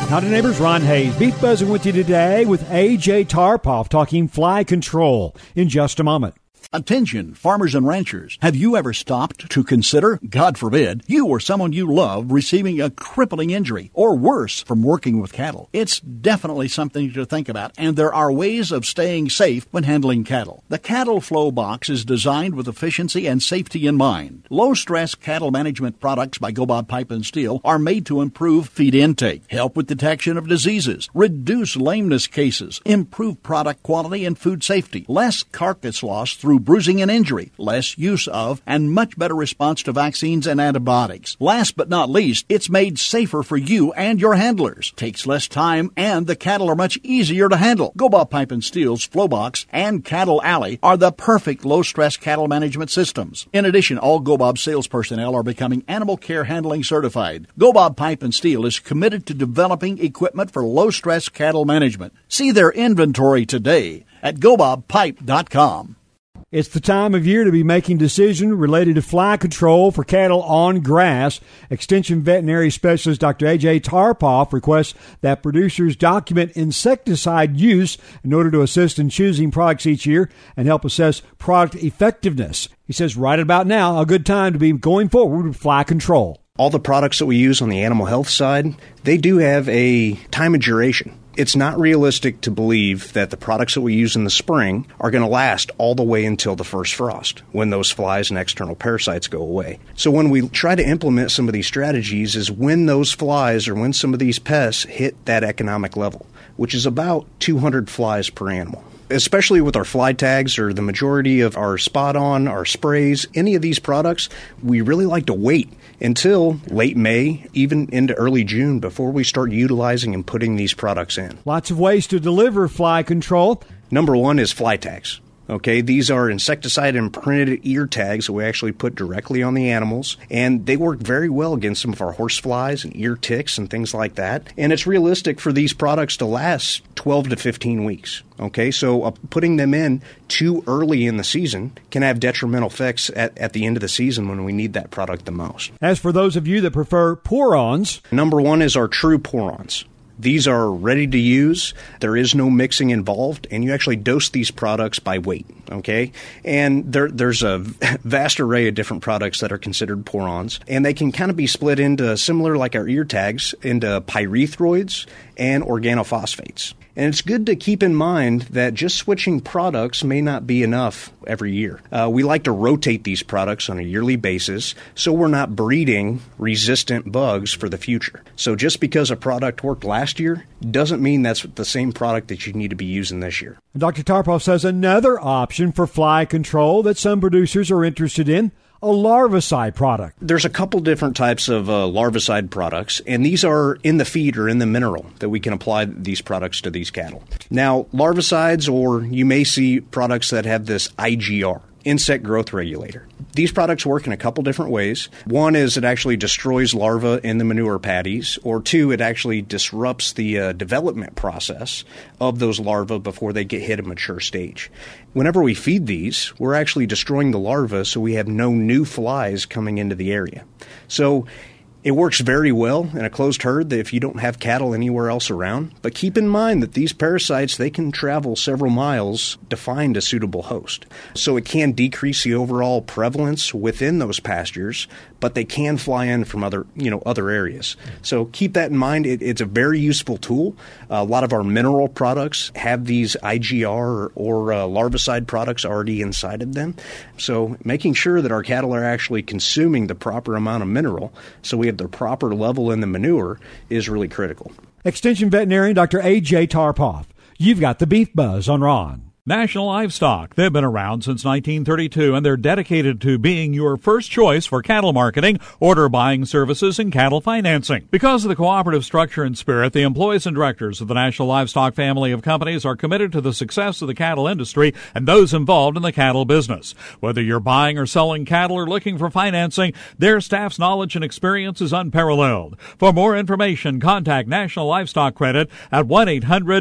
Howdy neighbors, Ron Hayes. Beef Buzzing with you today with AJ Tarpoff talking fly control in just a moment. Attention, farmers and ranchers. Have you ever stopped to consider, God forbid, you or someone you love receiving a crippling injury or worse from working with cattle? It's definitely something to think about, and there are ways of staying safe when handling cattle. The Cattle Flow Box is designed with efficiency and safety in mind. Low-stress cattle management products by Gobob Pipe and Steel are made to improve feed intake, help with detection of diseases, reduce lameness cases, improve product quality and food safety, less carcass loss through bruising and injury, less use of, and much better response to vaccines and antibiotics. Last but not least, it's made safer for you and your handlers. Takes less time, and the cattle are much easier to handle. Gobob Pipe and Steel's Flow Box and Cattle Alley are the perfect low-stress cattle management systems. In addition, all Gobob sales personnel are becoming animal care handling certified. Gobob Pipe and Steel is committed to developing equipment for low-stress cattle management. See their inventory today at gobobpipe.com. It's the time of year to be making decisions related to fly control for cattle on grass. Extension veterinary specialist Dr. A.J. Tarpoff requests that producers document insecticide use in order to assist in choosing products each year and help assess product effectiveness. He says right about now, a good time to be going forward with fly control. All the products that we use on the animal health side, they do have a time of duration. It's not realistic to believe that the products that we use in the spring are going to last all the way until the first frost, when those flies and external parasites go away. So when we try to implement some of these strategies is when those flies or when some of these pests hit that economic level, which is about 200 flies per animal. Especially with our fly tags or the majority of our spot on, our sprays, any of these products, we really like to wait until late May, even into early June, before we start utilizing and putting these products in. Lots of ways to deliver fly control. Number one is fly tags. Okay, these are insecticide imprinted ear tags that we actually put directly on the animals, and they work very well against some of our horse flies and ear ticks and things like that. And it's realistic for these products to last 12 to 15 weeks. Okay, so putting them in too early in the season can have detrimental effects at the end of the season when we need that product the most. As for those of you that prefer pour-ons, number one is our true pour-ons. These are ready to use. There is no mixing involved, and you actually dose these products by weight, okay? And there's a vast array of different products that are considered pour-ons, and they can kind of be split into, similar like our ear tags, into pyrethroids and organophosphates. And it's good to keep in mind that just switching products may not be enough every year. We like to rotate these products on a yearly basis so we're not breeding resistant bugs for the future. So just because a product worked last year doesn't mean that's the same product that you need to be using this year. Dr. Tarpoff says another option for fly control that some producers are interested in, a larvicide product. There's a couple different types of larvicide products, and these are in the feed or in the mineral that we can apply these products to these cattle. Now, larvicides, or you may see products that have this IGR, insect growth regulator. These products work in a couple different ways. One is it actually destroys larvae in the manure patties, or two, it actually disrupts the development process of those larvae before they hit a mature stage. Whenever we feed these, we're actually destroying the larvae so we have no new flies coming into the area. So it works very well in a closed herd if you don't have cattle anywhere else around. But keep in mind that these parasites, they can travel several miles to find a suitable host. So it can decrease the overall prevalence within those pastures, but they can fly in from other areas. So keep that in mind. It's a very useful tool. A lot of our mineral products have these IGR or larvicide products already inside of them. So making sure that our cattle are actually consuming the proper amount of mineral so we have the proper level in the manure is really critical. Extension veterinarian Dr. A.J. Tarpoff. You've got the Beef Buzz on Ron. National Livestock. They've been around since 1932, and they're dedicated to being your first choice for cattle marketing, order buying services, and cattle financing. Because of the cooperative structure and spirit, the employees and directors of the National Livestock family of companies are committed to the success of the cattle industry and those involved in the cattle business. Whether you're buying or selling cattle or looking for financing, their staff's knowledge and experience is unparalleled. For more information, contact National Livestock Credit at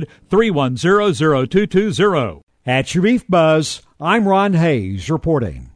1-800-310-0220. At your Beef Buzz, I'm Ron Hayes reporting.